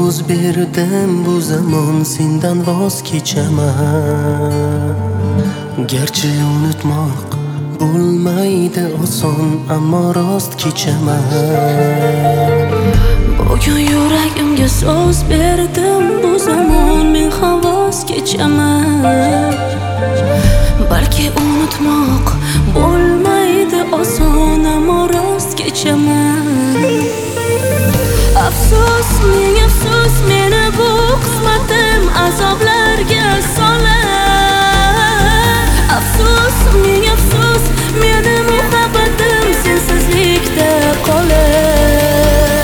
so'z berdim, bu zamon sendan voz kechaman. Garchi unutmoq bo'lmaydi oson, ammo rost kechaman. Bugun yuragimga so'z berdim, bu zamon men ham voz kechaman. Balki unutmoq bo'lmaydi oson, ammo rost kechaman. Afsus, ming afsus, meni bu qismatim azoblarga solar. Afsus, ming afsus, meni muhabbatim sensizlikda qolar.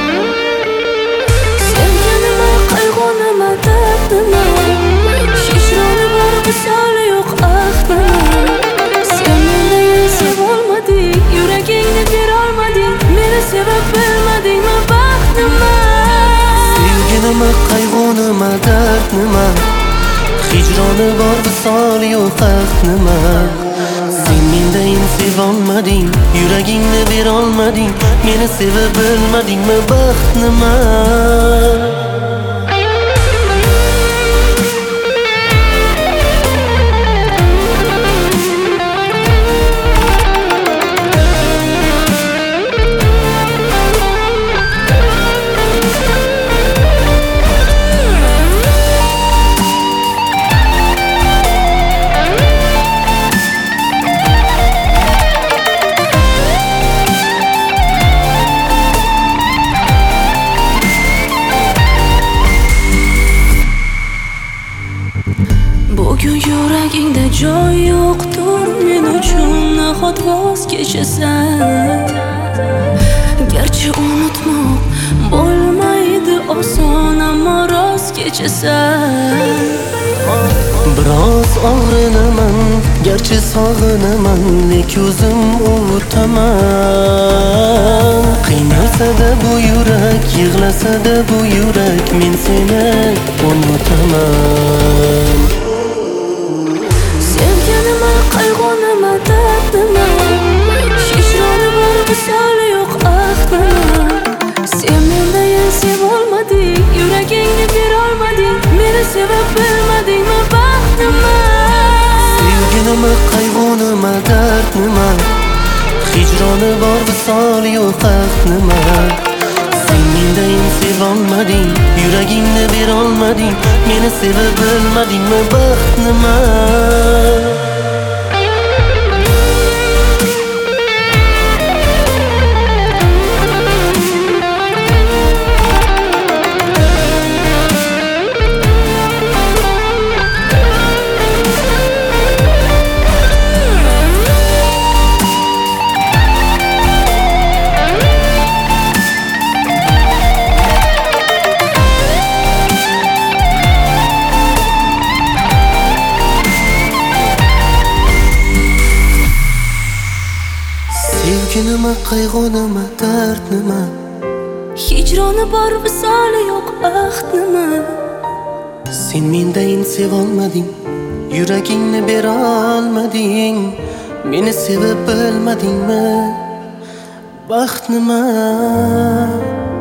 Senga nima qayg'u, nima dard, nima hijroni bor, visoli yo'q ahdim. Sen meni sevolmading, yuragingni berolmading, meni sevib bilmadingmi baxt nima? Sevgi nima, qayg'u nima, dard nima hijroni bor, visoli yo'q ahd nima? Sen mendayin sevolmading, yuragingni berolmading, meni sevib bilmadingmi baxt nima? Bugun yuragingda joy yo'qdir, men uchun nahot voz kechasan. Garchi unutmoq bo'lmaydi oson, ammo rost kechasan. Biroz og'rinaman, garchi sog'inaman, lekin o'zim unutaman. Qiynalsa-da bu yurak, yig'lasa-da bu yurak, men seni unutaman. Senga nima qayg'u, nima dard, nima hijroni bor, visoli yo'q ahdim. Sen mendayin sevolmading, yuragingni berolmading, meni sevib bilmadingmi baxt nima? Sevgi nima, qayg'u nima, dard nima hijroni bor, visoli yo'q ahd nima? Sen mendayin sevolmading, yuragingni berolmading, meni sevib bilmadingmi baxt nima? Sevgi nima, qayg'u nima, dard nima hijroni bor, visoli yo'q ahd nima? Sen mendayin sevolmading, yuragingni berolmading, meni sevib bilmadingmi baxt nima?